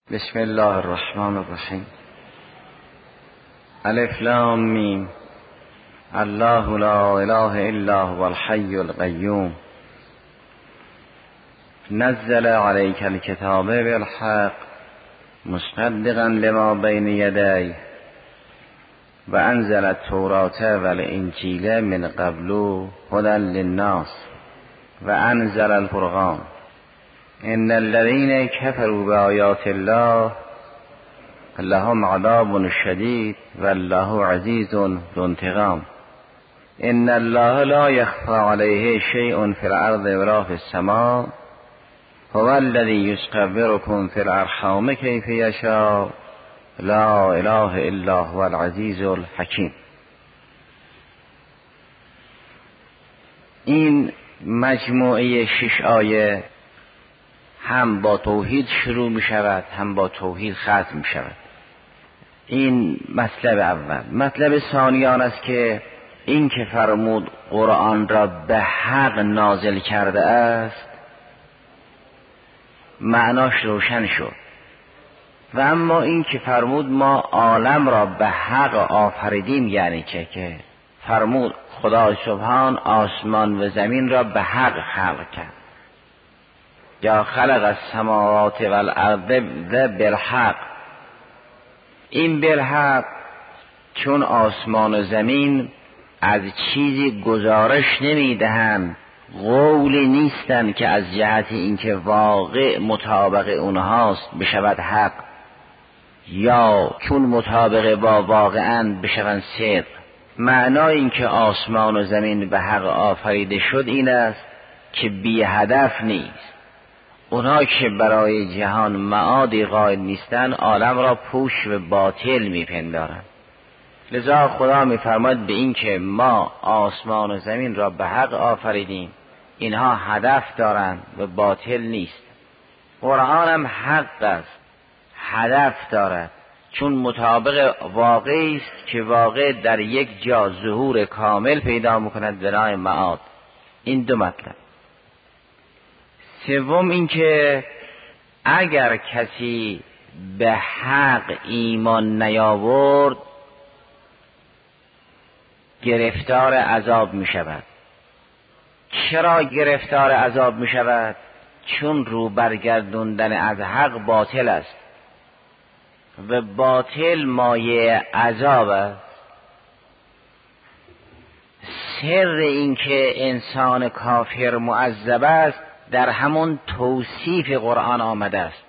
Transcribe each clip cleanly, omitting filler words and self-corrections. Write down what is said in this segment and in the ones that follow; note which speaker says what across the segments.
Speaker 1: بسم الله الرحمن الرحیم. الف لام میم. الله لا اله الا هو الحی القیوم. نزل علیک الکتاب بالحق مصدقا لما بین یدیه و انزل التوراة والانجیل من قبل هدی للناس و انزل الفرقان. ان الذين كفروا بآيات الله لهم عذاب شدید والله عزیز ذو انتقام. ان الله لا يخفى عليه شيء في الارض ولا في السماء هو الذي يصوركم في الارحام كيف يشاء لا اله الا هو العزیز الحکیم. این مجموعه 6 آیه هم با توحید شروع می شود هم با توحید ختم می شود. این مطلب اول. مطلب ثانی آن است که این که فرمود قرآن را به حق نازل کرده است معناش روشن شد. و اما این که فرمود ما عالم را به حق آفریدیم یعنی که فرمود خدا سبحان آسمان و زمین را به حق خلق کرد. یا خلق السماوات والارض بالحق. این بالحق چون آسمان و زمین از چیزی گزارش نمیدهند، قولی نیستند که از جهت اینکه واقع مطابق اونهاست بشود حق، یا چون مطابق با واقعاً بشوند صدق. معنای این که آسمان و زمین به حق آفریده شد این است که بی هدف نیست. اونها که برای جهان معادی قائل نیستند عالم را پوش و باطل میپندارند. لذا خدا میفرماید به این که ما آسمان و زمین را به حق آفریدیم اینها هدف دارند و باطل نیست. قرآن هم حق است، هدف دارد، چون مطابق واقعی است که واقع در یک جا ظهور کامل پیدا میکند به نام معاد. این دو مطلب. سوم این که اگر کسی به حق ایمان نیاورد گرفتار عذاب می شود. چرا گرفتار عذاب می شود؟ چون رو برگردوندن از حق باطل است و باطل مایه عذاب است. سر این که انسان کافر معذب است در همون توصیف قرآن آمده است.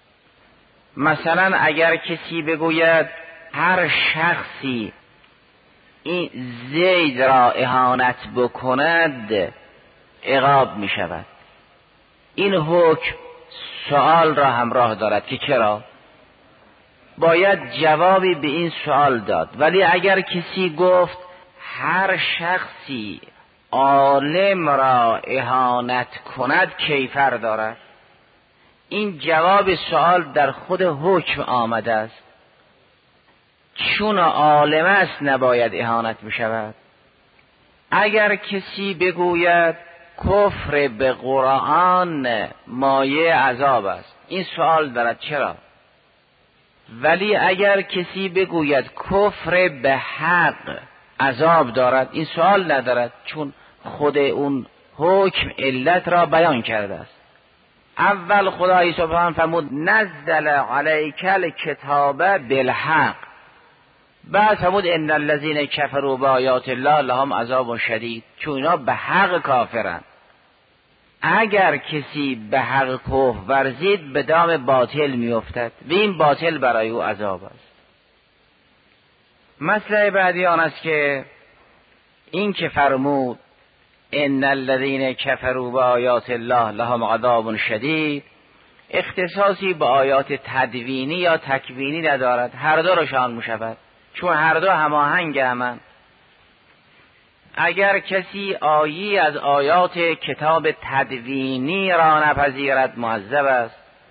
Speaker 1: مثلا اگر کسی بگوید هر شخصی این زید را اهانت بکند عقاب می شود. این حکم سوال را همراه دارد که چرا؟ باید جوابی به این سوال داد. ولی اگر کسی گفت هر شخصی عالم را اهانت کند کیفر دارد، این جواب سوال در خود حکم آمده است. چون عالم است نباید اهانت می شود. اگر کسی بگوید کفر به قرآن مایه عذاب است این سوال دارد چرا؟ ولی اگر کسی بگوید کفر به حق عذاب دارد این سوال ندارد، چون خود اون حکم علت را بیان کرده است. اول خدای سبحان فرمود نزل علیک الکتاب بالحق، بعد فرمود ان الذين كفروا بآیات الله لهم عذاب شدید، چون اینا به حق کافرند. اگر کسی به حق کفر ورزید به دام باطل میافتد و این باطل برای او عذاب است. مسئله بعدی آن است که این که فرمود ان الذين كفروا بآیات الله لهم عذاب شدید اختصاصی به آیات تدوینی یا تکوینی ندارد، هر دو را شامل می‌شود، چون هر دو هماهنگ همند. اگر کسی آیی از آیات کتاب تدوینی را نپذیرد معذب است.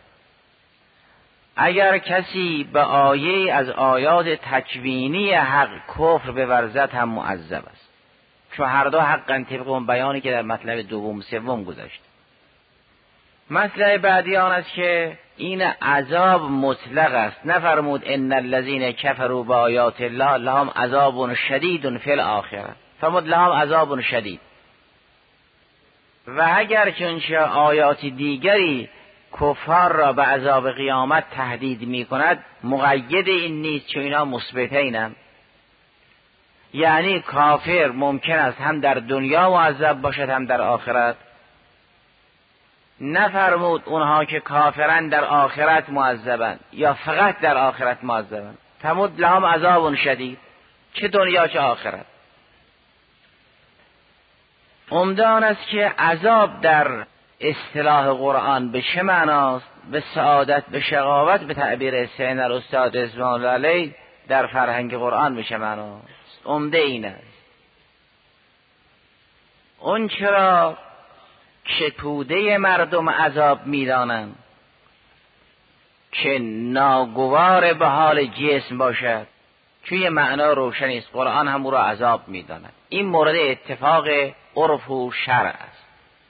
Speaker 1: اگر کسی به آیه از آیات تکوینی حق کفر بورزد هم معذب است، چون هر دو حقا طبق اون بیانی که در مطلب دوم سوم گذاشت. مطلب بعدی آن است که این عذاب مطلق است. نفرمود ان الذين كفروا بآیات الله لهم عذاب شدید فی الاخره، فرمود لهم عذاب شدید. و اگر چنانچه آیات دیگری کفار را به عذاب قیامت تهدید می کند، مقید این نیست چون اینا مثبتینند. یعنی کافر ممکن است هم در دنیا معذب باشد هم در آخرت. نفرمود اونها که کافرن در آخرت معذبند یا فقط در آخرت معذبند، فرمود لهم عذاب شدید، چه دنیا چه آخرت. عمده آن است که عذاب در اصطلاح قرآن به چه معناست؟ به سعادت، به شقاوت، به تعبیر سین الاستاد اسماعیل علی در فرهنگ قرآن به چه معناست؟ عمده این است. اون چرا که توده مردم عذاب میدانند که ناگوار به حال جسم باشد، چون یه معنا روشنی است، قرآن هم او را عذاب میداند. این مورد اتفاق عرف و شرع است.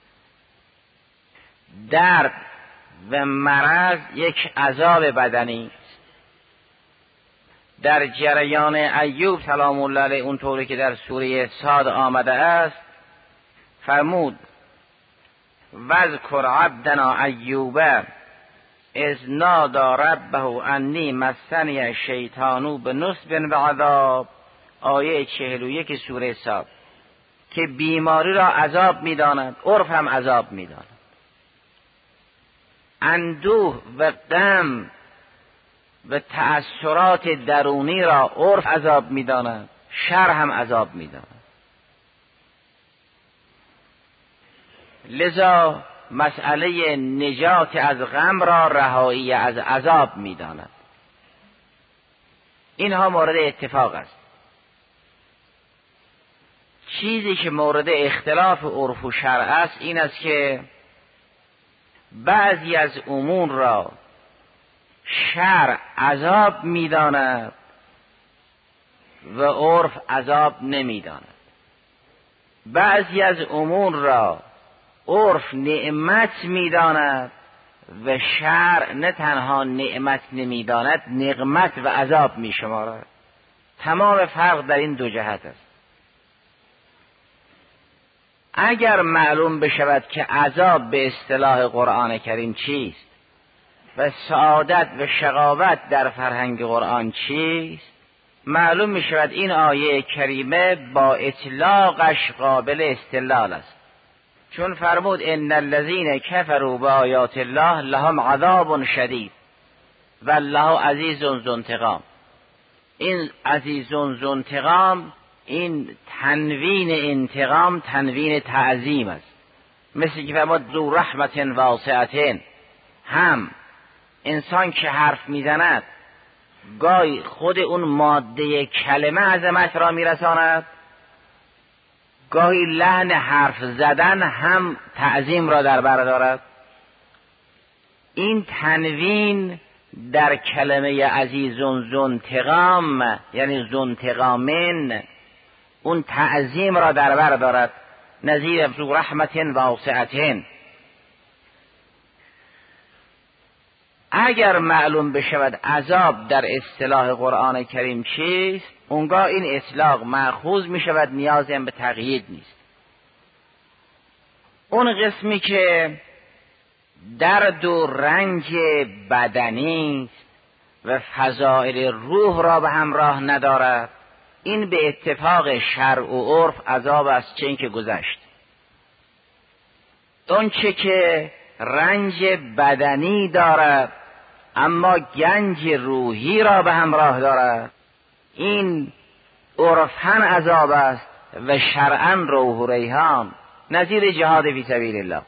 Speaker 1: درد و مرض یک عذاب بدنی است. در جریان ایوب سلام الله علیه اونطوری که در سوره صاد آمده است فرمود واذکر عبدنا ایوب اذ نادی ربه انی مسنی الشیطان بنصب و عذاب، آیه 41 سوره صاد، که بیماری را عذاب می‌داند، عرف هم عذاب می‌داند. اندوه و غم و تأثرات درونی را عرف عذاب می‌داند، شرع هم عذاب می‌داند. لذا مسئله نجات از غم را رهایی از عذاب می‌داند. اینها مورد اتفاق است. چیزی که مورد اختلاف عرف و شرع است این است که بعضی از امور را شرع عذاب می‌داند و عرف عذاب نمی‌داند. بعضی از امور را عرف نعمت می‌داند و شرع نه تنها نعمت نمی‌داند، نقمت و عذاب می‌شمارد. تمام فرق در این دو جهت است. اگر معلوم بشود که عذاب به اصطلاح قرآن کریم چیست و سعادت و شقاوت در فرهنگ قرآن چیست، معلوم می شود این آیه کریمه با اطلاقش قابل استدلال است. چون فرمود ان الذین کفروا بآیات الله لهم عذاب شدید والله عزیز ذو انتقام. این عزیز ذو انتقام، این تنوین انتقام تنوین تعظیم است. مثل که فرمود ذو رحمت واسعة، هم انسان که حرف میزند گاهی خود اون ماده کلمه عظمت را میرساند، گاهی لحن حرف زدن هم تعظیم را در بر دارد. این تنوین در کلمه عزیزون ذو انتقام یعنی ذو انتقامن اون تعظیم را در بر دارد، نظیر ذو رحمت واسعة. اگر معلوم بشود عذاب در اصطلاح قرآن کریم چیست، اونگاه این اطلاق مأخوذ می شود، نیازی هم به تقیید نیست. اون قسمی که درد و رنج بدنی و فضائل روح را به همراه ندارد، این به اتفاق شرع و عرف عذاب است، چه این که گذشت. اون چه که رنج بدنی دارد اما گنج روحی را به همراه دارد، این عرفاً عذاب است و شرعاً روح و ریحان، نظیر جهاد فی سبیل الله.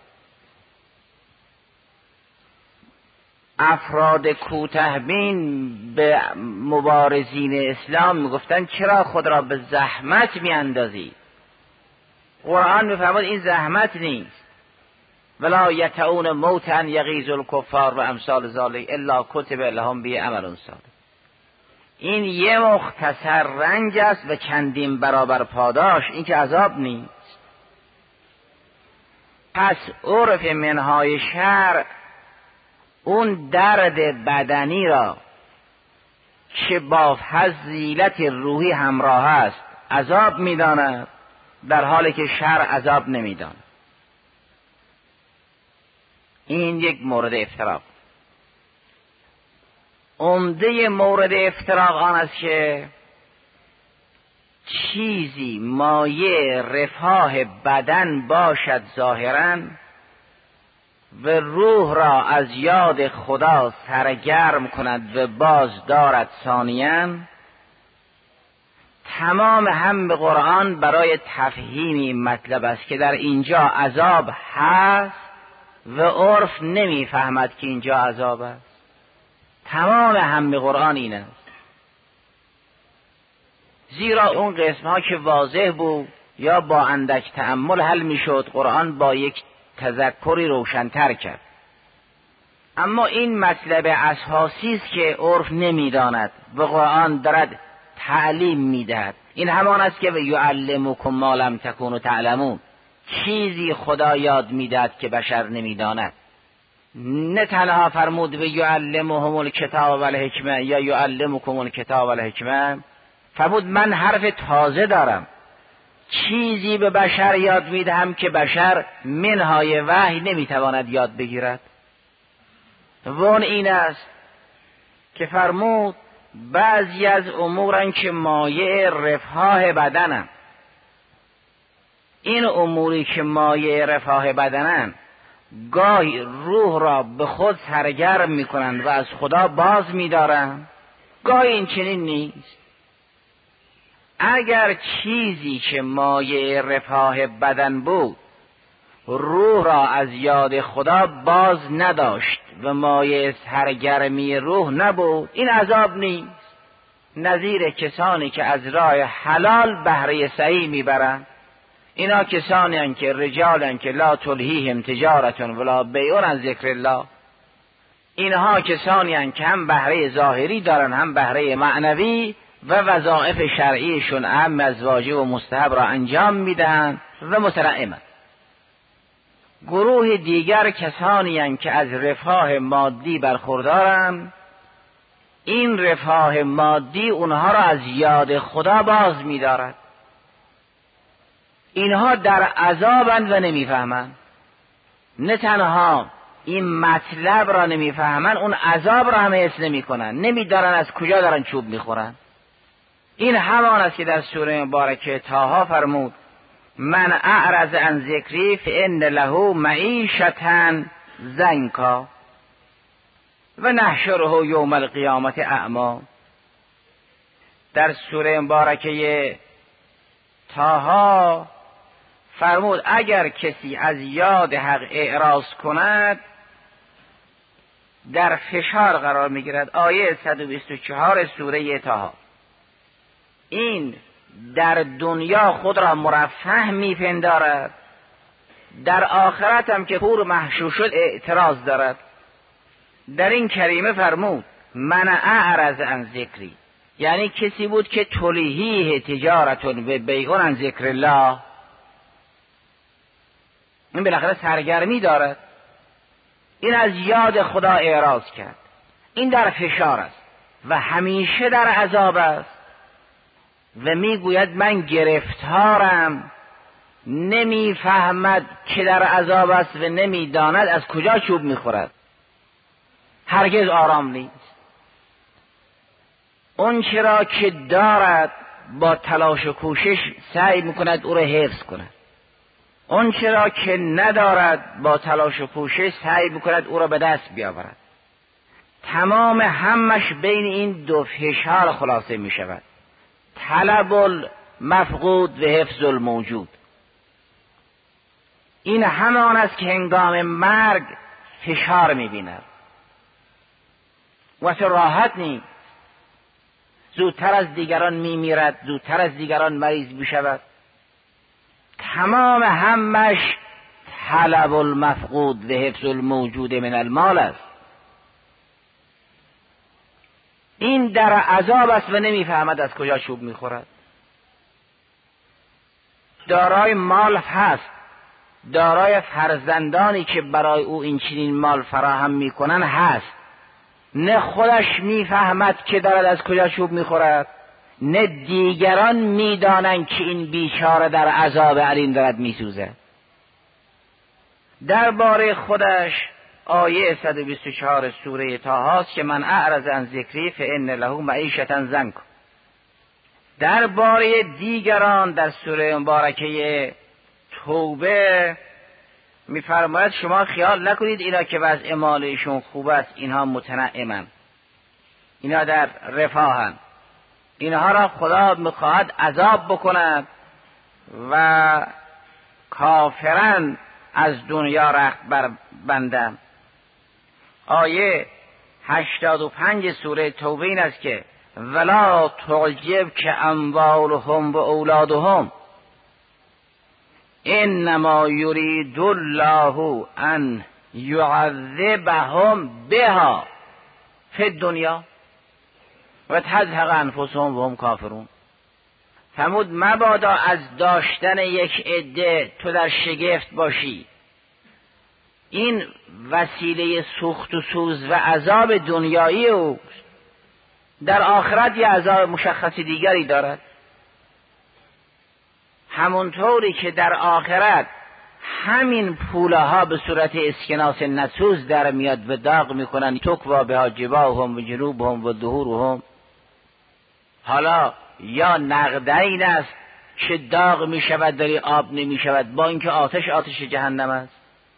Speaker 1: افراد کوته‌بین به مبارزین اسلام میگفتن چرا خود را به زحمت میاندازی؟ قرآن میفرماد این زحمت نیست. ولا یطعون موتا یغیظ الکفار و امثال ذلک الا کتب لهم به عمل صالح. این یه مختصر رنج است و چندین برابر پاداش، این که عذاب نیست. پس عرف منهای شرع اون درد بدنی را که با فضیلت روحی همراه است عذاب می‌داند، در حالی که شرع عذاب نمی‌داند. این یک مورد افتراق. عمده مورد افتراق آن است که چیزی مایه رفاه بدن باشد ظاهراً و روح را از یاد خدا سرگرم کند و باز دارد ثانیاً. تمام هم به قرآن برای تفهیم این مطلب است که در اینجا عذاب هست و عرف نمیفهمد که اینجا عذاب است. تمام هم به قرآن این است، زیرا اون قسم ها که واضح بود یا با اندک تأمل حل میشد، قرآن با یک تذکری روشن‌تر کرد. اما این مطلب اساسی است که عرف نمیداند و قرآن دارد تعلیم میدهد. این همان است که یعلمکم ما لم تکونوا تعلمون، چیزی خدا یاد میدهد که بشر نمیداند. نه تنها فرمود و یعلمهم الکتاب و الحکمه یا یعلمکم الکتاب و الحکمه، فرمود من حرف تازه دارم، چیزی به بشر یاد میدهم که بشر منهای وحی نمیتواند یاد بگیرد. و اون این است که فرمود بعضی از امورن که مایه رفاه بدنن، این اموری که مایه رفاه بدنن گاهی روح را به خود سرگرم میکنند و از خدا باز میدارند، گاهی این چنین نیست. اگر چیزی که مایه رفاه بدن بود روح را از یاد خدا باز نداشت و مایه سرگرمی روح نبود، این عذاب نیست. نظیر کسانی که از راه حلال بهره صحیح میبرند، اینا کسانی هستند که رجالن که لا تلهیهم تجارت ولا بیع عن ذکر الله. اینها کسانی هستند که هم بهره ظاهری دارن هم بهره معنوی و وظایف شرعیشون هم از واجب و مستحب را انجام میدهند و متنعمند. گروه دیگر کسانی هستند که از رفاه مادی برخوردارند، این رفاه مادی اونها را از یاد خدا باز می‌دارد. اینها در عذابند و نمیفهمند. نه تنها این مطلب را نمیفهمند، اون عذاب را هم حس نمی‌کنند، نمی‌دانند از کجا دارن چوب می‌خورند. این همان است که در سوره مبارکه طه فرمود من اعرض عن ذکری فان له معیشة ضنکا و نحشره یوم القیامت اعمی. در سوره مبارکه طه فرمود اگر کسی از یاد حق اعراض کند در فشار قرار میگیرد. آیه 124 سوره طه. این در دنیا خود را مرفه میپندارد، در آخرت هم که پور محشور شد اعتراض دارد. در این کریمه فرمود من اعرض عن ذکری، یعنی کسی بود که تلهیه تجارت و بیع عن ذکر الله، این بالاخره سرگرمی دارد، این از یاد خدا اعراض کرد، این در فشار است و همیشه در عذاب است و میگوید من گرفتارم، نمیفهمد که در عذاب است و نمیداند از کجا چوب میخورد. هرگز آرام نیست. اون چرا که دارد با تلاش و کوشش سعی میکند او را حفظ کند، اون چرا که ندارد با تلاش و کوشش سعی میکند او را به دست بیاورد. تمام همش بین این دو فشار خلاصه میشود، طلب المفقود و حفظ الموجود. این همان است که هنگام مرگ فشار میبیند، واسه راحت نیست، زودتر از دیگران میمیرد، زودتر از دیگران مریض میشود. تمام همش طلب المفقود و حفظ الموجود من المال است. این در عذاب است و نمیفهمد از کجا چوب میخورد. دارای مال هست دارای فرزندانی که برای او این چنین مال فراهم میکنن هست، نه خودش میفهمد که دارد از کجا چوب میخورد، نه دیگران میدانند که این بیچاره در عذاب علیم دارد میسوزد. درباره خودش آیه 124 سوره طه است که من اعرض عن ذکری فان له معیشة ضنکا. درباره دیگران در سوره مبارکه توبه میفرماید شما خیال نکنید اینا که وضع مالشون خوب است اینها متنعمن، اینا در رفاهن، اینها را خدا میخواهد عذاب بکند و کافرن از دنیا رخت بر بندن. آیه 85 سوره توبه این است که ولا تعجب که اموالهم و اولادهم انما یرید الله ان یعذبهم بها فی الدنیا و تزهق انفسهم و هم کافرون. فرمود مبادا از داشتن یک عده تو در شگفت باشی، این وسیله سوخت و سوز و عذاب دنیایی او در آخرت یه عذاب مشخصی دیگری دارد. همونطوری که در آخرت همین پوله ها به صورت اسکناس نسوز در میاد و داغ میکنن، تکوا بها جباههم و جنوبهم و ظهورهم، حالا یا نقدین است که داغ میشود داری آب نمیشود، با اینکه آتش جهنم است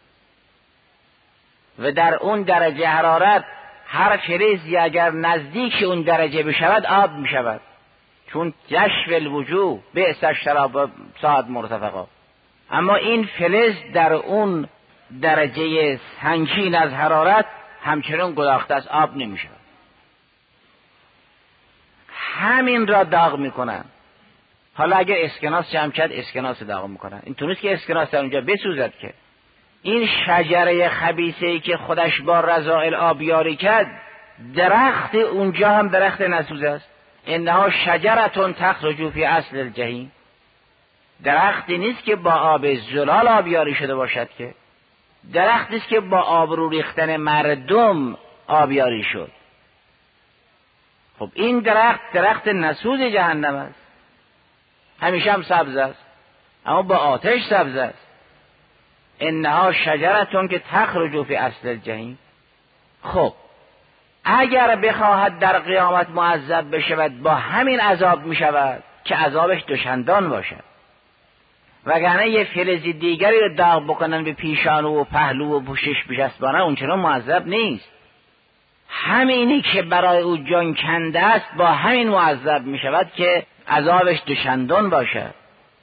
Speaker 1: و در اون درجه حرارت هر فلزی اگر نزدیک اون درجه بشود آب میشود، چون جشو الوجوه بئس الشراب ساعت مرتفقا. اما این فلز در اون درجه سنگین از حرارت همچنان گداخته از آب نمیشود. همین را داغ میکنن. حالا اگر اسکناس جمع کرد اسکناس داغ میکنن، این تونست که اسکناس در اونجا بسوزد که این شجره خبیثه‌ای که خودش با رذائل آبیاری کرد، درخت اونجا هم درخت نسوز است. انها شجرتون تخرج فی اصل الجحیم، درختی نیست که با آب زلال آبیاری شده باشد، که درختی است که با آبرو ریختن مردم آبیاری شد. خب این درخت نسوز جهنم است، همیشه هم سبز است اما با آتش سبز است. انها شجرتون که تخرج فی اصل الجحیم. خب اگر بخواهد در قیامت معذب بشود با همین عذاب می شود که عذابش دوچندان باشد، وگرنه یه فلز دیگری رو داغ بکنن به پیشانو و پهلو و پوشش بچسبانن اون چنان معذب نیست. همینی که برای او جان کنده است با همین معذب می شود که عذابش دوچندان باشد.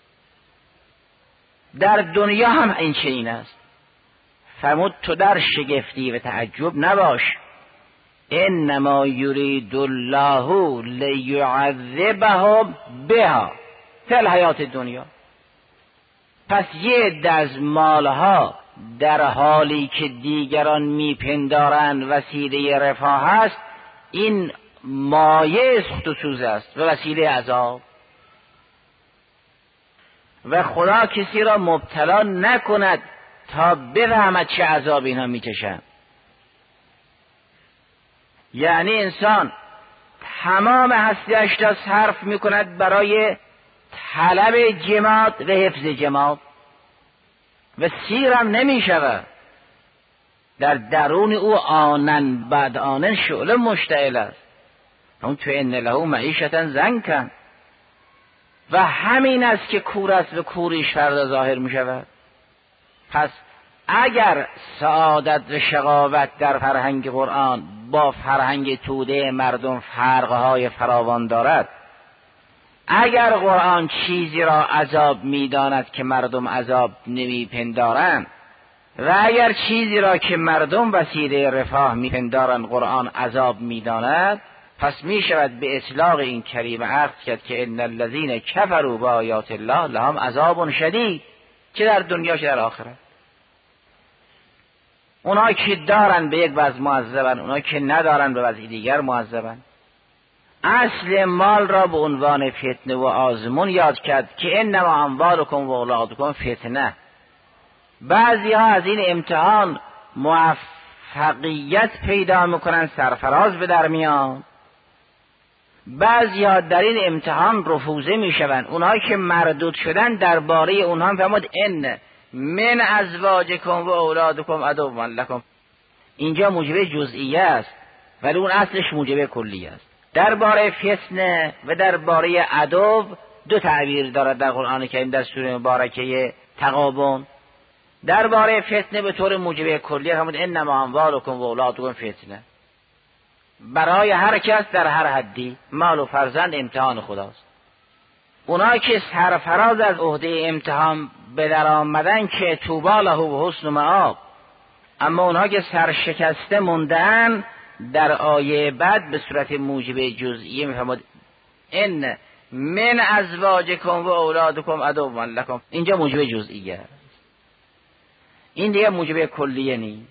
Speaker 1: در دنیا هم این چنین است. فرمود تو در شگفتی و تعجب نباش، انما یرید الله لیعذبهم بها فی الحیات دنیا. پس یه عده از مالها در حالی که دیگران میپندارند وسیله رفاه است، این مایه سوخت و سوز است و وسیله عذاب. و خدا کسی را مبتلا نکند تا بفهمد چه عذاب اینها میکشند. یعنی انسان تمام هستیش را صرف میکند برای طلب جماد و حفظ جماد و سیرم نمیشود. در درون او آنن بعد آنن شعله مشتعل است. اون تو ان له معیشة ضنکا، و همین است که کور است و کوریش فردا ظاهر می شود. پس اگر سعادت و شقاوت در فرهنگ قرآن با فرهنگ توده مردم فرقهای فراوان دارد، اگر قرآن چیزی را عذاب می داند که مردم عذاب نمی پندارند و اگر چیزی را که مردم وسیله رفاه می پندارند قرآن عذاب می داند، پس می شود به اطلاق این کلمه عرض کرد که ان الذین کفروا بآیات الله لهم عذاب شدید، چه در دنیا چه در آخرت. اونها که دارن به یک وضع معذبن، اونها که ندارن به وضع دیگر معذبن. اصل مال را به عنوان فتنه و آزمون یاد کرد که انما اموالکم و اولادکم فتنه. بعضی ها از این امتحان موفقیت پیدا میکنن، سرفراز به در میان. بعضی ها در این امتحان رفوزه میشون. اونها که مردود شدن درباره اونها فرمود ان من ازواجکم و اولادکم عدو لکم. اینجا موجب جزئیه است ولی اون اصلش موجب کلیه است. درباره فتنه و درباره عدو دو تعبیر دارد در قرآن کریم در سوره مبارکه تغابن. درباره فتنه به طور موجب کلیه فرمود انما اموالکم و اولادکم فتنه. برای هر کس در هر حدی مال و فرزند امتحان خداست. اونا که سرفراز از عهده امتحان به در آمدن که طوبی له و حسن مآب، اما اونها که سرشکسته موندن در آیه بعد به صورت موجب جزئیه میفرماد ان من ازواجکم و اولادکم عدو لکم. اینجا موجب جزئیه است، این دیگه موجب کلیه نیست.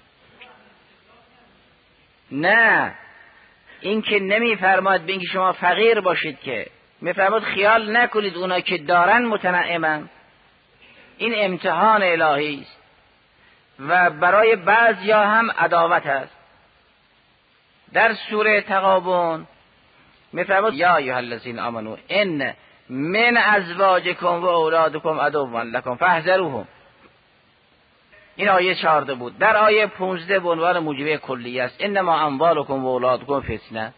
Speaker 1: نه، این که نمیفرماد به اینکه شما فقیر باشید، که میفرماد خیال نکنید اونا که دارن متنعمن. این امتحان الهی است و برای بعضیا هم عداوت است. در سوره تغابن میفرماد یا ایها الذین آمنو ان من ازواجکم و اولادکم عدو لکم فاحذروهم. این آیه 14 بود. در آیه 15 به عنوان موجبه کلیه است انما اموالکم و اولادکم فتنه،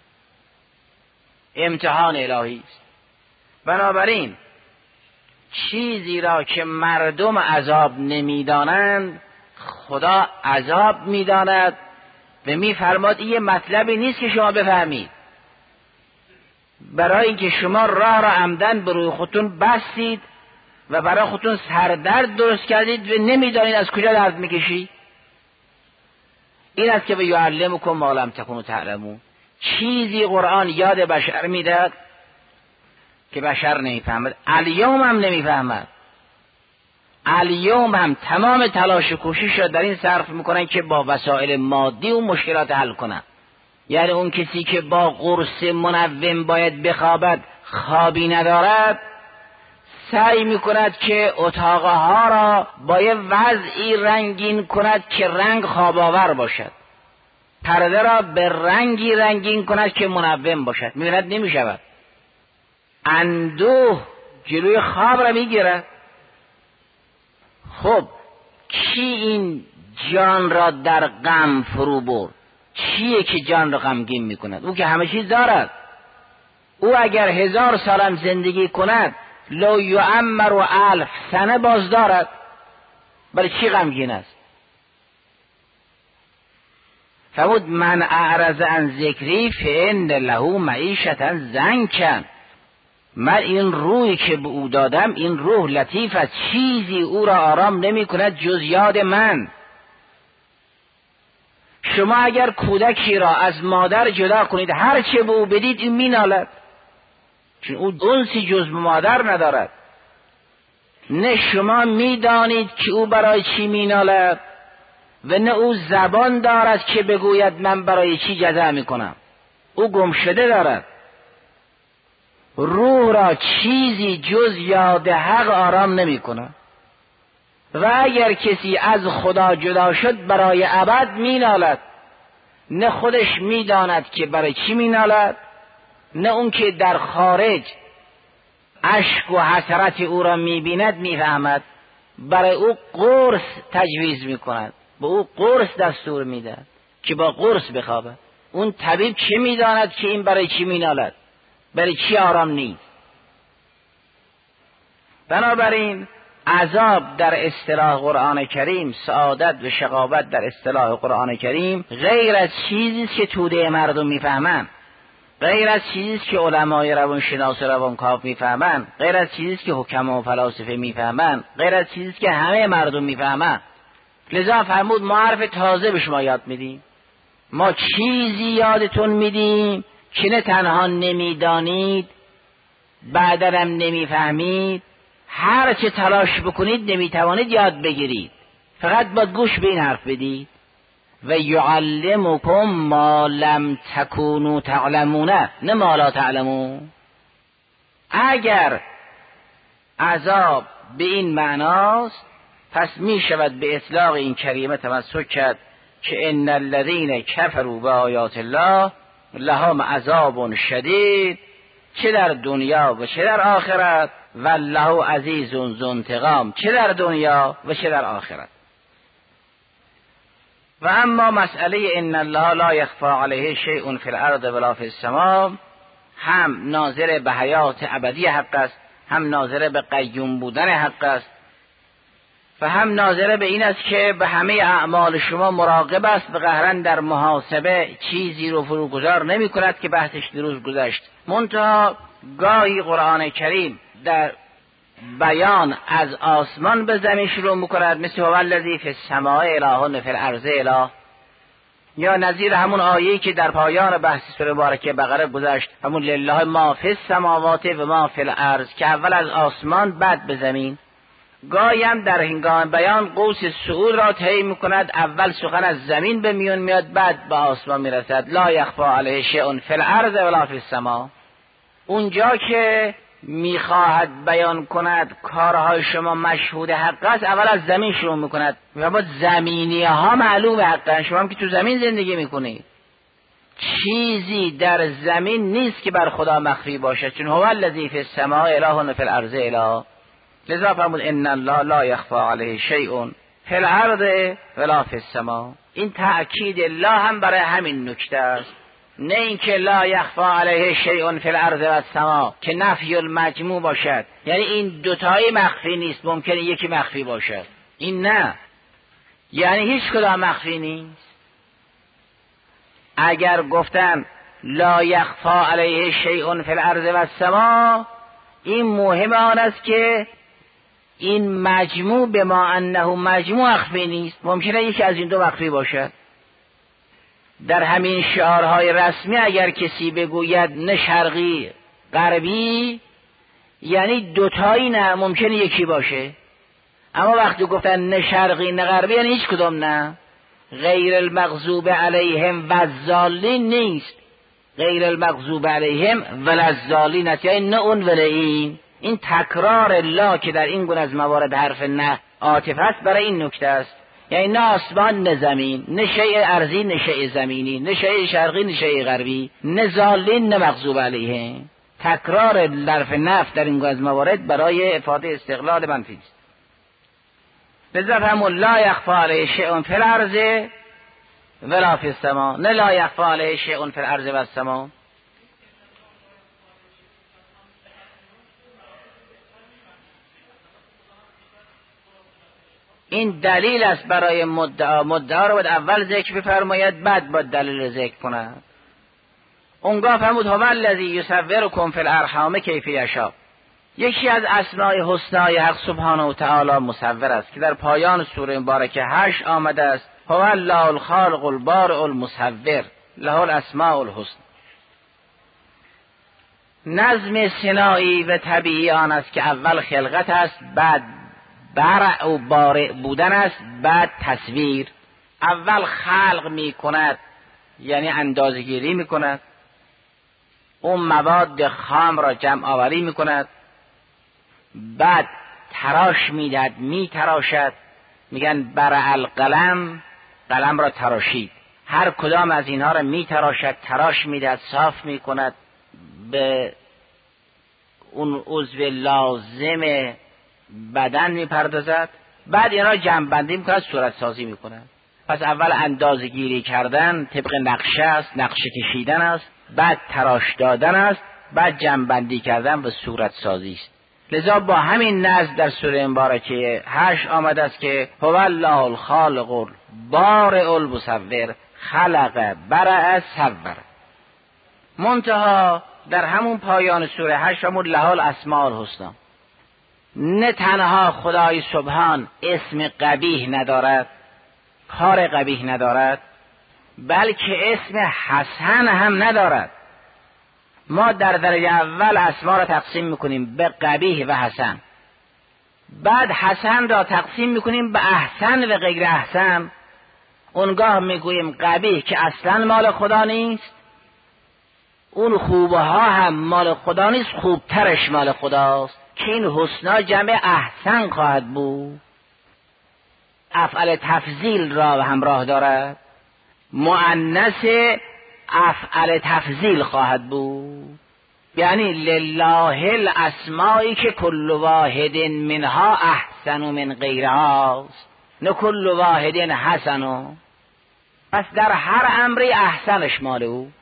Speaker 1: امتحان الهی است. بنابراین چیزی را که مردم عذاب نمیدانند خدا عذاب میداند و میفرماد این یه مطلبی نیست که شما بفهمید. برای اینکه شما راه را عمدن به روی خودتون بستید و برای خودتون سردرد درست کردید و نمیدانید از کجا درد میکشید. این است که به یعلمکم ما لم تکونوا تعلمون. چیزی قرآن یاد بشر میداد که بشر نمیفهمد. الیوم هم نمیفهمد. الیوم هم تمام تلاش و کوشش را در این صرف میکنن که با وسایل مادی و مشکلات حل کنن. یعنی اون کسی که با قرص منوم باید بخوابد خوابی ندارد، سعی میکند که اتاقها را با یه وضعی رنگین کند که رنگ خواب آور باشد، پرده را به رنگی رنگین کند که منوم باشد. میبیند نمیشود. اندوه جلوی خواب را میگیرد. خب کی این جان را در غم فرو برد؟ چیه که جان را غمگین میکند؟ او که همه چیز دارد. او اگر 1000 سالم زندگی کند لو یعمر و 1000 سنه باز دارد. برای چی غمگین است؟ فرمود من اعرض عن ذکری فان له معیشة ضنکا. من این روحی که به او دادم، این روح لطیف است، چیزی او را آرام نمی کند جز یاد من. شما اگر کودکی را از مادر جدا کنید هر چه به او بدید این می نالد، چون او انسی جز به مادر ندارد. نه شما می دانید که او برای چی می نالد و نه او زبان دارد که بگوید من برای چی جزع می کنم. او گمشده دارد. روح را چیزی جز یاد حق آرام نمی کنه. و اگر کسی از خدا جدا شد برای ابد می نالد. نه خودش می داند که برای چی می نالد، نه اون که در خارج اشک و حسرت او را می بیند می فهمد. برای او قرص تجویز می کند، به او قرص دستور می دهد که با قرص بخوابد. اون طبیب چه می داند که این برای چی می نالد، برای چی آرام نیست. بنابراین عذاب در اصطلاح قرآن کریم، سعادت و شقاوت در اصطلاح قرآن کریم غیر از چیزی است که توده مردم میفهمن، غیر از چیزی است که علمای روانشناس و روانکاو میفهمن، غیر از چیزی است که حکما و فلاسفه میفهمن، غیر از چیزی است که همه مردم میفهمن. لذا فرمود ما حرف تازه به شما یاد میدیم. ما چیزی یادتون میدیم که نه تنها نمیدانید، بعداً هم نمیفهمید. هر چه تلاش بکنید نمیتوانید یاد بگیرید، فقط باید گوش به این حرف بدید. و یعلمکم ما لم تکونوا تعلمون، نه ما لا تعلمون. اگر عذاب به این معناست پس می شود به اطلاق این کریمه تمسک کرد که ان الذین کفروا بآیات الله لهم عذاب شدید، چه در دنیا و چه در آخرت، والله عزیز ذو انتقام، چه در دنیا و چه در آخرت. و اما مسئله ان الله لا یخفی علیه شیء فی الارض ولا فی السماء هم ناظر به حیات ابدی حق است، هم ناظر به قیوم بودن حق است و هم ناظر به این است که به همه اعمال شما مراقب است و قهرا در محاسبه چیزی رو فروگذار نمی کند که بحثش دیروز گذشت. منتها گاهی قرآن کریم در بیان از آسمان به زمین شروع میکند، مثل هو الذی فی السماء اله فی الارض اله، یا نظیر همون آیه‌ای که در پایان بحث سوره مبارکه بقره گذشت، همون لله ما فی السماوات و ما فی الارض، که اول از آسمان بعد به زمین. گاهی هم در هنگام بیان قوس صعود را طی میکند، اول سخن از زمین به میون میاد بعد به آسمان میرسد. لا یخفی علیه شیء فی الارض ولا فی السماء. اونجا که میخواهد بیان کند کارهای شما مشهود حق است، اول از زمین شروع میکند و با زمینی ها معلوم حق. شما هم که تو زمین زندگی میکنید، چیزی در زمین نیست که بر خدا مخفی باشد، چون هو الذی فی السماء اله فی الارض اله. لذا فرمود ان الله لا یخفی علیه شیء فی الارض ولا فی السماء. این تأکید الله هم برای همین نکته است، نه اینکه لا یخفی علیه شیء فی الارض و السماء که نفی المجموع باشد، یعنی این دوتایی مخفی نیست، ممکنه یکی مخفی باشد. این نه، یعنی هیچ کدام مخفی نیست. اگر گفتن لا یخفی علیه شیء فی الارض و السماء، این مهم آن است که این مجموع به ما انه مجموع مخفی نیست، ممکنه یکی از این دو مخفی باشد. در همین شعارهای رسمی اگر کسی بگوید نه شرقی غربی، یعنی دوتایی نه، ممکنه یکی باشه. اما وقتی گفتن نه شرقی نه غربی، یعنی هیچ کدام نه. غیر المغضوب علیهم و الضالین نیست، غیر المغضوب علیهم ولا الضالین است، یعنی نه اون ولا این. این تکرار لا که در این گونه از موارد حرف نه عاطفه است برای این نکته است، یعنی نه آسمان نه زمین، نه شیء ارضی نه شیء زمینی، نه شیء شرقی نه شیء غربی، نه ضالین نه مغضوب علیهم. تکرار حرف نفی در این گونه از موارد برای افاده استقلال منفی است. لذا همون لا یخفی علیه شیء فی الارض ولا فی السماء، نه لا یخفی علیه شیء فی الارض و السماء. این دلیل است برای مدعا. مدعا رو باید اول ذکر بفرماید، بعد باید دلیل ذکر کند. اونگاه فرمود هو الذی یصورکم فی الارحام کیف یشاء. یکی از اسماء حسنای حق سبحانه و تعالی مصور است که در پایان سوره مبارکه 8 آمده است. هو الله الخالق البارئ المصور له الاسماء الحسنى. نظم صناعی و طبیعی آن است که اول خلقت است، بعد برع و بارع بودن است، بعد تصویر. اول خلق می کند، یعنی اندازه‌گیری می کند، اون مواد خام را جمع آوری می کند، بعد تراش می دهد، می تراشد. میگن برع القلم، قلم را تراشید. هر کدام از اینها را می تراشد، تراش می دهد، صاف می کند، به اون عضو لازم بدن میپردازد. بعد اینا جمع بندی میکند، صورت سازی میکند. پس اول اندازه گیری کردن طبق نقشه است، نقشه کشیدن است، بعد تراش دادن است، بعد جمع بندی کردن و صورت سازی است. لذا با همین نظم در سوره مبارکه 8 آمده است که هو الله الخالق البارئ المصور خلق برع صور. منتها در همون پایان سوره 8 همون له الاسماء الحسنی، نه تنها خدای سبحان اسم قبیح ندارد، کار قبیح ندارد، بلکه اسم حسن هم ندارد. ما در درجه اول اسما را تقسیم میکنیم به قبیح و حسن، بعد حسن را تقسیم میکنیم به احسن و غیر احسن. اونگاه میگوییم قبیح که اصلا مال خدا نیست، اون خوبه ها هم مال خدا نیست، خوبترش مال خداست، که این حسنا جمع احسن خواهد بود. افعل تفضیل را همراه دارد، مؤنث افعل تفضیل خواهد بود. یعنی لله الاسمائی که کل واحد منها احسن من غیرهاست، نه کل واحد حسن. پس در هر امری احسنش مال اوست.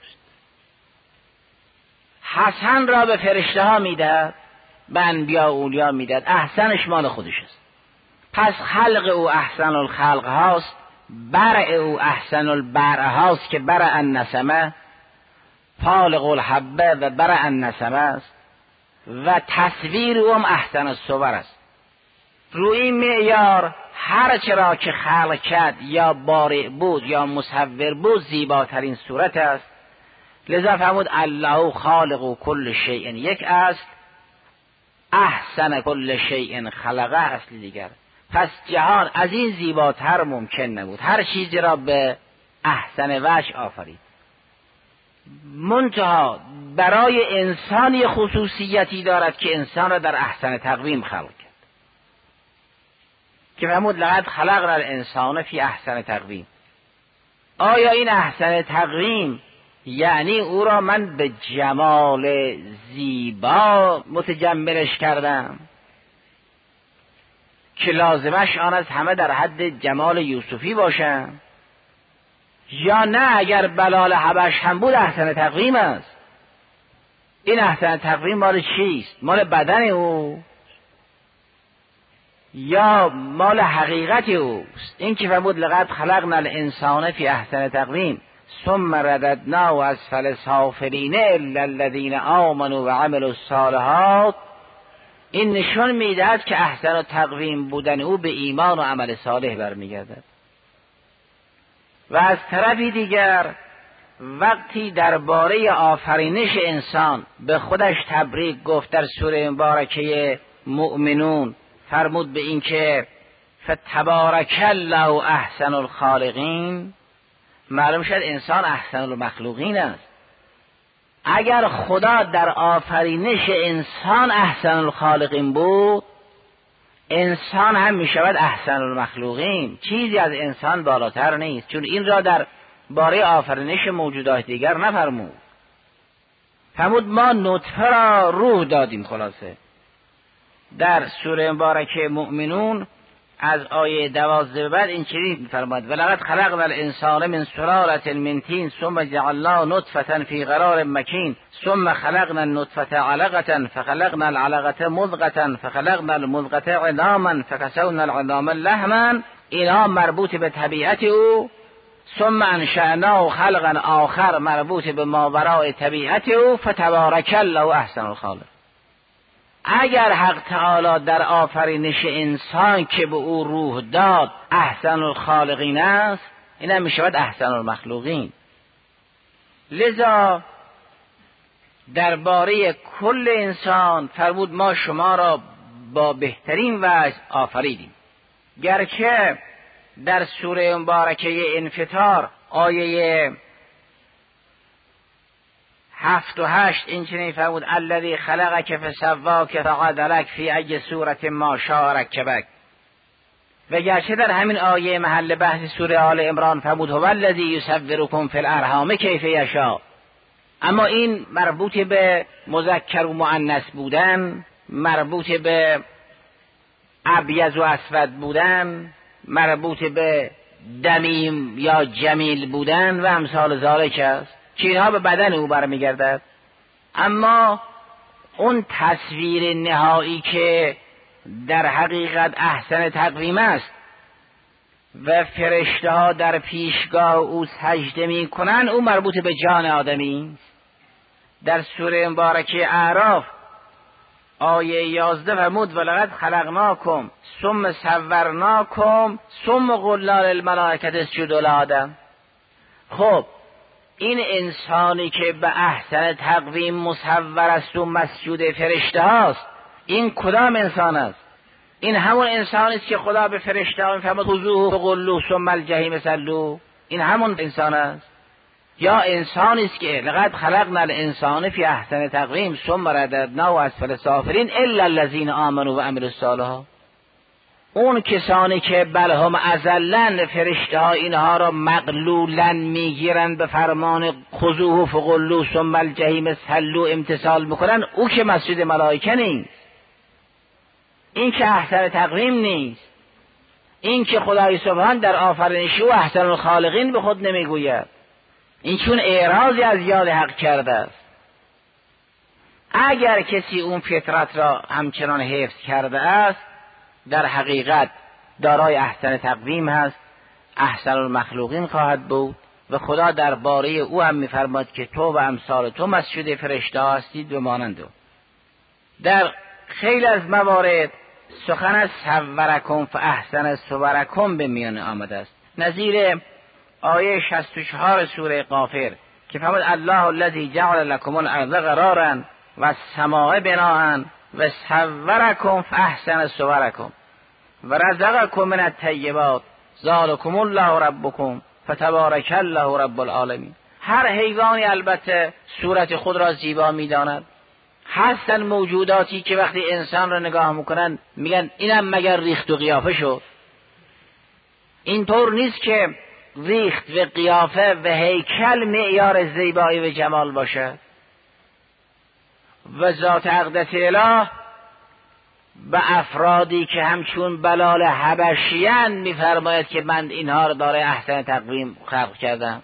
Speaker 1: حسن را به فرشته ها میداد، به انبیا و اولیا میداد، احسنش مال خودش است. پس خلق او احسن الخلق هاست، برع او احسن البرع هاست که برع النسمه، فالق الحبه و برع النسمه است، و تصویر او هم احسن الصور است. روی این معیار هر چرا که خلق کرد یا بارع بود یا مصور بود زیباترین صورت است. لذا فرمود الله خالق کل شیء یک است، احسن کل شیء خلقه اصل دیگر. پس جهان از این زیباتر ممکن نبود، هر چیزی را به احسن وجه آفرید. منتها برای انسان یه خصوصیتی دارد که انسان را در احسن تقویم خلق کرد، که فرمود لقد خلقنا الانسان فی احسن تقویم. آیا این احسن تقویم یعنی او را من به جمال زیبا متجملش کردم که لازمش آن از همه در حد جمال یوسفی باشم، یا نه اگر بلال حبش هم بود احسن تقویم است؟ این احسن تقویم مال چیست؟ مال بدن او یا مال حقیقت اوست؟ این که فرمود لقد خلقنا الانسان فی احسن تقویم ثم رددناه اسفل سافلین الا الذین آمنوا و عملوا الصالحات، این نشون میدهد که احسن تقویم بودن او به ایمان و عمل صالح برمیگردد. و از طرفی دیگر وقتی درباره آفرینش انسان به خودش تبریک گفت در سوره مبارکه مؤمنون، فرمود به این که فتبارک الله احسن الخالقین، معلوم شد انسان احسن المخلوقین است. اگر خدا در آفرینش انسان احسن الخالقین بود، انسان هم می شود احسن المخلوقین، چیزی از انسان بالاتر نیست، چون این را در باره آفرینش موجودات دیگر نفرمود. فرمود ما نطفه را روح دادیم. خلاصه در سوره مبارکه مؤمنون از آیه 12 بعد این چنین می‌فرماید ولقد خلقنا الانسان من سلاله من طین ثم جعلناه نطفه فی قرار مکین ثم خلقنا النطفه علقه فخلقنا العلقه مضغه فخلقنا المضغه عظاما فكسونا العظام لحما، اینا مربوط به طبیعت او. ثم انشأناه خلقا آخر مربوط به ماوراء طبیعت او. فتبارک الله احسن الخالق. اگر حق تعالی در آفرینش انسان که به او روح داد احسن الخالقین است، این هم می شود احسن المخلوقین. لذا درباره کل انسان فرمود ما شما را با بهترین وجه آفریدیم. گرچه در سوره مبارکه انفطار آیه 7 و 8 این چنین فرمود الذی خلقک فسواک فعدلک فی ای صورت ما شاء رکبک. و گرچه در همین آیه محل بحث سوره آل عمران فرمود هو الذی یصورکم فی الارحام کیف یشاء، اما این مربوط به مذکر و مؤنث بودن، مربوط به ابیض و اسود بودن، مربوط به دمیم یا جمیل بودن و امثال ذالک است که اینها به بدن او برمیگردد. اما اون تصویر نهایی که در حقیقت احسن تقویم است و فرشته ها در پیشگاه او سجده می کنن، او مربوط به جان آدمی است. در سوره مبارکه اعراف آیه 11 فرمود ولقد خلقناکم ثم صورناکم ثم قلنا للملائکه اسجدوا لآدم. خب این انسانی که به احسن تقویم مصور است و مسجود فرشته هاست، این کدام انسان است؟ این همون انسانی است که خدا به فرشته ها میفرماد خذوه فغلوه ثم الجحیم صلوه، این همون انسان است؟ یا انسانی است که لقد خلقنا الانسان فی احسن تقویم ثم رددناه اسفل سافلین الا الذین آمنوا و عملوا الصالحات. اون کسانی که بلهم ازلن، فرشته ها اینها را مغلولن میگیرن، به فرمان خذوه فغلوه ثم الجحیم صلوا امتثال میکنن، او که مسجد ملائکه نیست، این که احسن تقویم نیست، این که خدای سبحان در آفرینش او احسن الخالقین به خود نمیگوید، این چون اعراضی از یاد حق کرده است. اگر کسی اون فطرت را همچنان حفظ کرده است، در حقیقت دارای احسن تقویم هست، احسن المخلوقین خواهد بود و خدا درباره او هم می‌فرماید که تو و امثال تو مسجد فرشته هستید و مانند او. در خیلی از موارد سخن از صورکم فاحسن صورکم به میان آمده است. نظیر آیه 64 سوره غافر که فرمود الله الذی جعل لكم الارض قرارا و السماء بناء و صورکم فاحسن صورکم و رزقکم من الطیبات ذلکم الله ربکم فتبارک الله رب العالمین. هر حیوانی البته صورت خود را زیبا می‌داند. هستن موجوداتی که وقتی انسان را نگاه میکنن میگن اینم مگر ریخت و قیافه شد. اینطور نیست که ریخت و قیافه و هیکل معیار زیبایی و جمال باشه. و ذات اقدس اله به افرادی که همچون بلال حبشیان میفرماید که من اینها را دارای احسن تقویم خلق کردم،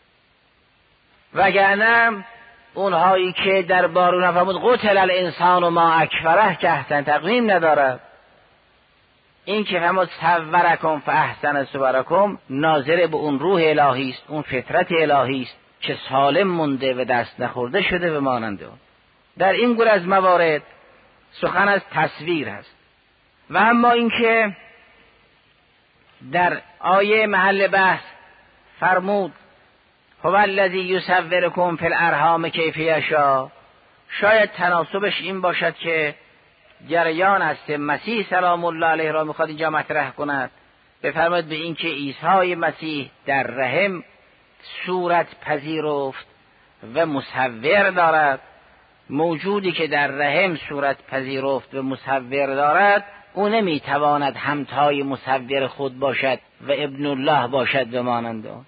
Speaker 1: وگرنه اونهایی که در بارون فرمود قتل الانسان و ما اکفره که احسن تقویم ندارد، این که فرمود صورکم فاحسن صورکم ناظر به اون روح الهی است، اون فطرت الهی است که سالم مونده و دست نخورده شده و مانند اون. در این گونه از موارد سخن از تصویر هست. و اما اینکه در آیه محل بحث فرمود هو الذی یصورکم فی الارحام کیف یشاء، شاید تناسبش این باشد که جریان است مسیح سلام الله علیه را میخواد اینجا مطرح کند، بفرماید به این که عیسی مسیح در رحم صورت پذیرفت و مصور دارد. موجودی که در رحم صورت پذیرفت و مصور دارد او نمیتواند همتای مصور خود باشد و ابن الله باشد و مانند آن.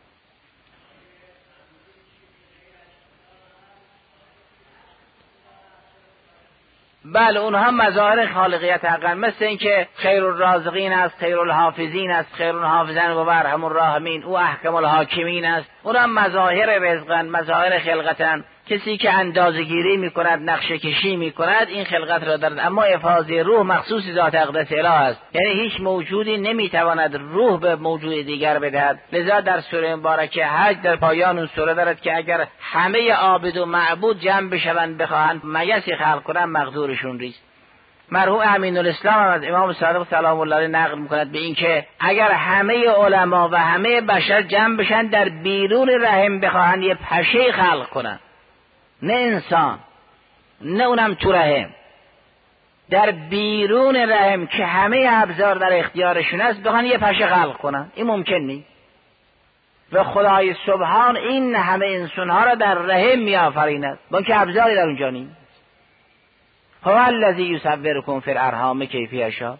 Speaker 1: بله اونها مظاهر خالقیت حقا، مثل اینکه خیر الرازقین است، خیر الحافظین است، خیر الحافظین و ارحم الراحمین، او احکم الحاکمین است. اونها مظاهر رزقن، مظاهر خلقتن. کسی که اندازه‌گیری میکند، نقشه کشی میکند، این خلقت را دارد. اما افاضه روح مخصوص ذات اقدس اله است، یعنی هیچ موجودی نمیتواند روح به موجود دیگر بدهد. لذا در سوره مبارکه حج در پایان اون سوره دارد که اگر همه عابد و معبود جمع بشوند بخواهند مگسی خلق کنند مقدورشون ریست. مرحوم امین الاسلام از امام صادق سلام الله علیه نقل میکند به این که اگر همه علما و همه بشر جمع بشن در بیرون رحم بخواهند یه پشه خلق کنند، نه انسان، نه اونم تو رحم، در بیرون رحم که همه ابزار در اختیارشون است بخوان یه پشه خلق کنن، این ممکن نیست. و خدای سبحان این همه انسانها را در رحم می آفریند با که ابزاری در اونجا نیست. هو الذی یصورکم فی الارحام کیف یشاء.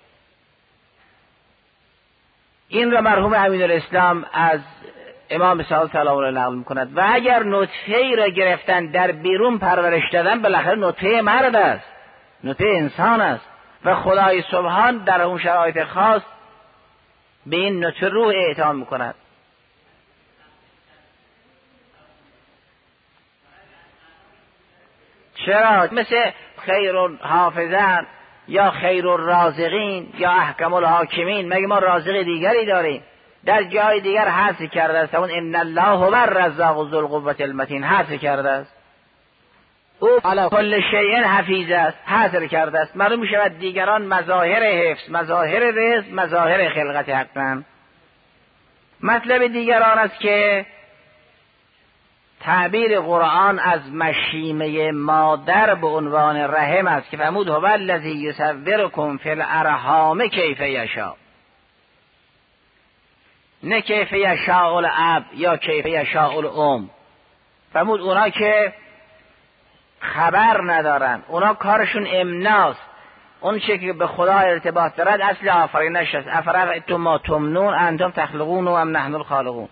Speaker 1: این را مرحوم امین الاسلام از امام صادق سلام الله نقل میکند. و اگر نطفه ای را گرفتن در بیرون پرورش دادن، بالاخره نطفه مرد است، نطفه انسان است و خدای سبحان در اون شرایط خاص به این نطفه روح اعطا میکند. چرا؟ مثل خیر الحافظین یا خیر الرازقین یا احکم الحاکمین، مگه ما رازق دیگری داریم؟ در جای دیگر حذف کرده است اون ان الله هو الرزاق ذو القوة المتین، حذف کرده است. او علی کل شیء حفیظ است، حذف کرده است. معلوم میشود دیگران مظاهر حفظ، مظاهر رزق، مظاهر خلقت حقن. مطلب دیگران است که تعبیر قرآن از مشیمه مادر به عنوان رحم است که فرمود هو الذی یصورکم فی الارحام کیف یشاء، نه کیف یشاء الاب یا کیف یشاء الام. فرمود اونا که خبر ندارن، اونا کارشون امناست، اون چیزی که به خدا ارتباط دارد اصل آفرینش است. افرأیتم ما تمنون انتم تخلقون و ام نحن الخالقون.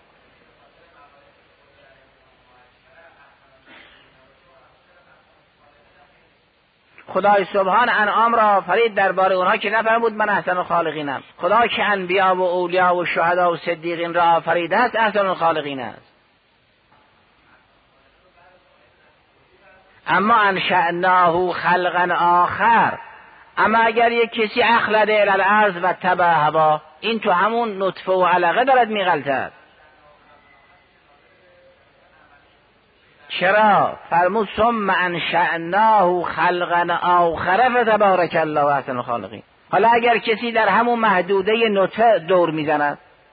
Speaker 1: خدای سبحان انعام را آفرید، درباره اونها که نفرمود من احسن الخالقینم. خدا که انبیا و اولیا و شهدا و صدیقین را آفریده است احسن الخالقین است. اما انشأناه خلقا آخر، اما اگر یک کسی اخلد الی الارض و تبع هوا، این تو همون نطفه و علقه دارد میغلطد. چرا؟ فرمود ثم انشأناه خلقا آخر فتبارک الله احسن الخالقین. حالا اگر کسی در همون محدوده نطفه دور میزند،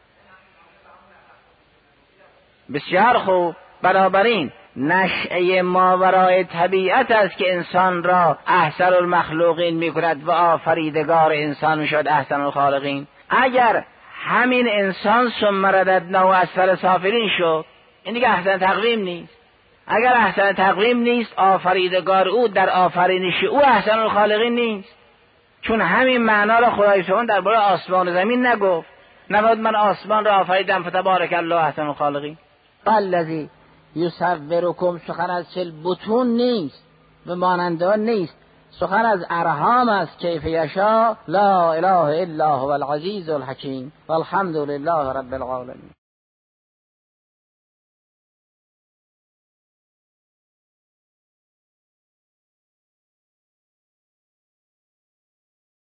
Speaker 1: بسیار خوب، بنابراین نشأه ماورای طبیعت است که انسان را احسن المخلوقین میکند و آفریدگار انسان شد احسن الخالقین. اگر همین انسان ثم رددناه اسفل سافلین شد، این دیگه احسن تقویم نیست. اگر احسن تقویم نیست، آفریدگار او در آفرینش او احسن الخالقین نیست. چون همین معنا را خدای سبحان درباره آسمان و زمین نگفت. نبود من آسمان را آفریدم فتبارک الله احسن الخالقین. الذی یصورکم، سخن از فی البطون نیست، به ماننده نیست، سخن از ارحام است. کیف یشاء لا اله الا هو العزیز الحکیم والحمد لله رب العالمین.